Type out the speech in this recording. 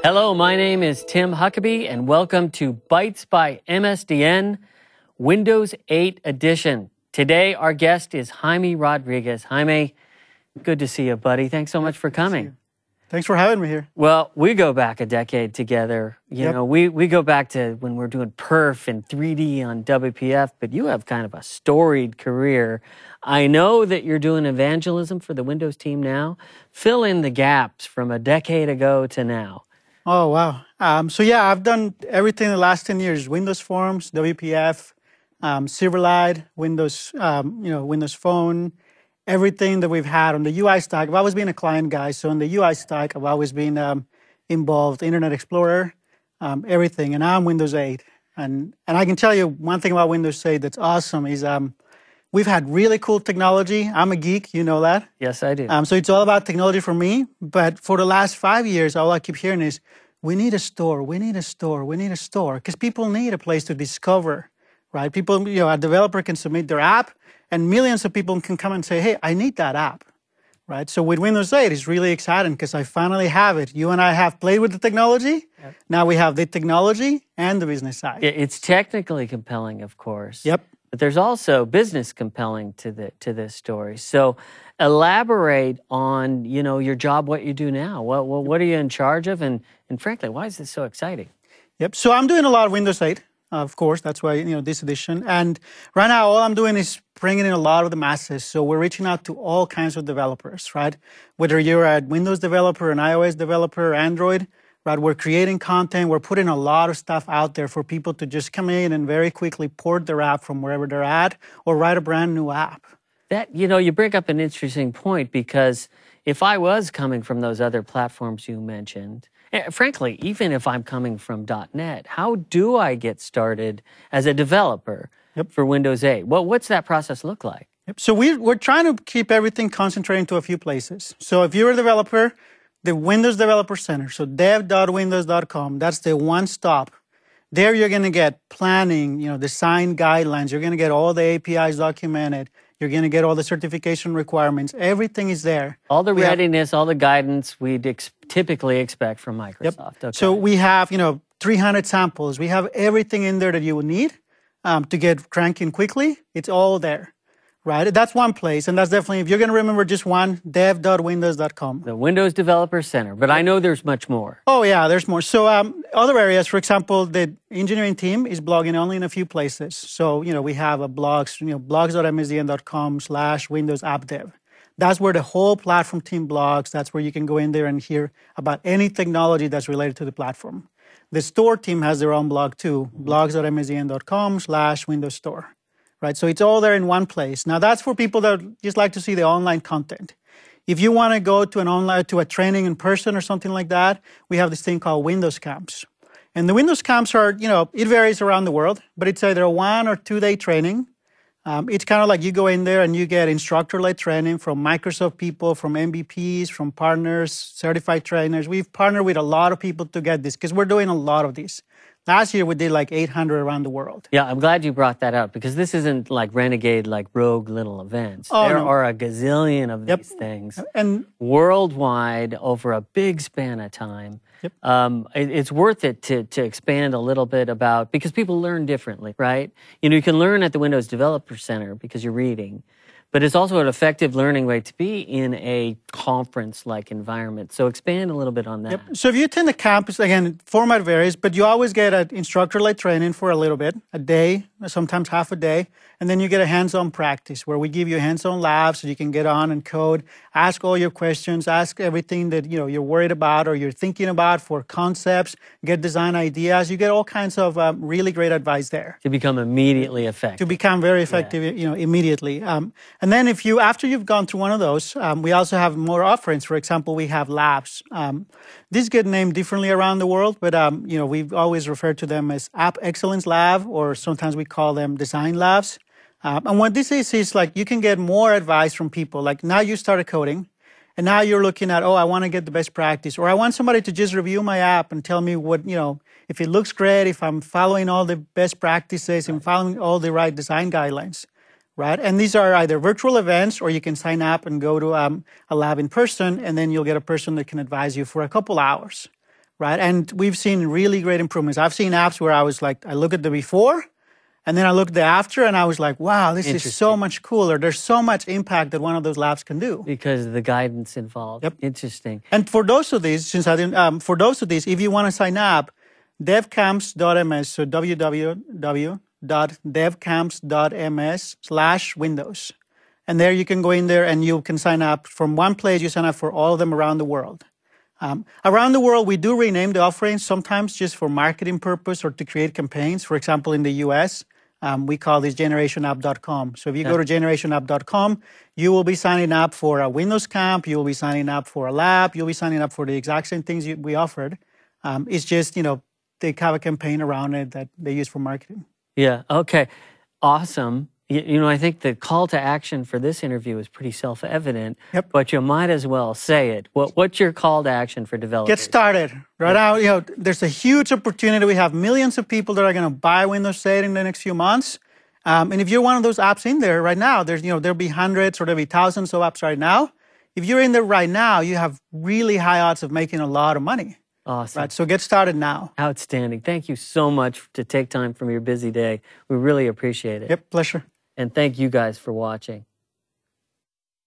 Hello, my name is Tim Huckabee, and welcome to Bytes by MSDN, Windows 8 Edition. Today, our guest is Jaime Rodriguez. Jaime, good to see you, buddy. Thanks so much for coming. Thanks for having me here. Well, we go back a decade together. You know, we go back to when we're doing perf and 3D on WPF, but you have kind of a storied career. I know that you're doing evangelism for the Windows team now. Fill in the gaps from a decade ago to now. Oh, wow. So yeah, I've done everything in the last 10 years. Windows Forms, WPF, Silverlight, Windows, Windows Phone, everything that we've had on the UI stack. I've always been a client guy, so on the UI stack, I've always been involved, Internet Explorer, everything. And now I'm Windows 8. And I can tell you one thing about Windows 8 that's awesome is we've had really cool technology. I'm a geek, you know that. Yes, I do. So it's all about technology for me. But for the last 5 years, all I keep hearing is, we need a store, we need a store, we need a store. Because people need a place to discover, right? People, a developer can submit their app, and millions of people can come and say, hey, I need that app, right? So with Windows 8, it's really exciting because I finally have it. You and I have played with the technology. Yep. Now we have the technology and the business side. It's technically compelling, of course. Yep. But there's also business compelling to this story. So elaborate on, your job, what you do now. What are you in charge of? And frankly, why is this so exciting? Yep. So I'm doing a lot of Windows 8, of course. That's why, this edition. And right now, all I'm doing is bringing in a lot of the masses. So we're reaching out to all kinds of developers, right? Whether you're a Windows developer, an iOS developer, Android, right? We're creating content. We're putting a lot of stuff out there for people to just come in and very quickly port their app from wherever they're at or write a brand new app. That, you bring up an interesting point, because if I was coming from those other platforms you mentioned, frankly, even if I'm coming from .NET, how do I get started as a developer for Windows 8? Well, what's that process look like? Yep. So we're trying to keep everything concentrated to a few places. So if you're a developer, the Windows Developer Center, so dev.windows.com, that's the one stop. There you're going to get planning, design guidelines. You're going to get all the APIs documented. You're going to get all the certification requirements. Everything is there. All the readiness, all the guidance we'd typically expect from Microsoft. Yep. Okay. So we have, 300 samples. We have everything in there that you would need to get cranking quickly. It's all there, right? That's one place. And that's definitely, if you're going to remember just one, dev.windows.com. The Windows Developer Center. But I know there's much more. Oh, yeah, there's more. So other areas, for example, the engineering team is blogging only in a few places. So, we have a blogs, blogs.msdn.com/Windows App Dev. That's where the whole platform team blogs. That's where you can go in there and hear about any technology that's related to the platform. The store team has their own blog too, blogs.msdn.com/Windows Store. Right, so it's all there in one place. Now that's for people that just like to see the online content. If you want to go to a training in person or something like that, we have this thing called Windows Camps. And the Windows Camps are, it varies around the world, but it's either a 1 or 2 day training. It's kind of like you go in there and you get instructor-led training from Microsoft people, from MVPs, from partners, certified trainers. We've partnered with a lot of people to get this because we're doing a lot of these. Last year, we did like 800 around the world. Yeah, I'm glad you brought that up, because this isn't like renegade, like rogue little events. There are a gazillion of these things and worldwide over a big span of time. Yep. It's worth it to expand a little bit about, because people learn differently, right? You can learn at the Windows Developer Center because you're reading. But it's also an effective learning way to be in a conference-like environment. So expand a little bit on that. Yep. So if you attend the campus, again, format varies, but you always get an instructor-led training for a little bit, a day, sometimes half a day. And then you get a hands-on practice where we give you hands-on labs so you can get on and code, ask all your questions, ask everything that you're worried about or you're thinking about for concepts, get design ideas. You get all kinds of really great advice there. To become immediately effective. To become very effective, immediately. And then after you've gone through one of those, we also have more offerings. For example, we have labs. These get named differently around the world, but we've always referred to them as App Excellence Lab, or sometimes we call them Design Labs. And what this is like you can get more advice from people. Like now you started coding, and now you're looking at, I want to get the best practice, or I want somebody to just review my app and tell me what, if it looks great, if I'm following all the best practices and following all the right design guidelines. Right? And these are either virtual events, or you can sign up and go to a lab in person, and then you'll get a person that can advise you for a couple hours. right? And we've seen really great improvements. I've seen apps where I was like, I look at the before, and then I look at the after, and I was like, wow, this is so much cooler. There's so much impact that one of those labs can do. Because of the guidance involved. Yep. Interesting. And for those of these, since I didn't, for those of these, if you want to sign up, devcamps.ms, so www.devcamps.ms/Windows. And there you can go in there and you can sign up. From one place, you sign up for all of them around the world. Around the world, we do rename the offerings, sometimes just for marketing purpose or to create campaigns. For example, in the US, we call this generationapp.com. So if you go to generationapp.com, you will be signing up for a Windows camp, you will be signing up for a lab, you'll be signing up for the exact same things we offered. It's just, they have a campaign around it that they use for marketing. Yeah, okay. Awesome. I think the call to action for this interview is pretty self-evident, but you might as well say it. What's your call to action for developers? Get started. Right now, there's a huge opportunity. We have millions of people that are going to buy Windows 8 in the next few months. And if you're one of those apps in there right now, there'll be hundreds or there'll be thousands of apps right now. If you're in there right now, you have really high odds of making a lot of money. Awesome. Right, so get started now. Outstanding. Thank you so much to take time from your busy day. We really appreciate it. Yep, pleasure. And thank you guys for watching.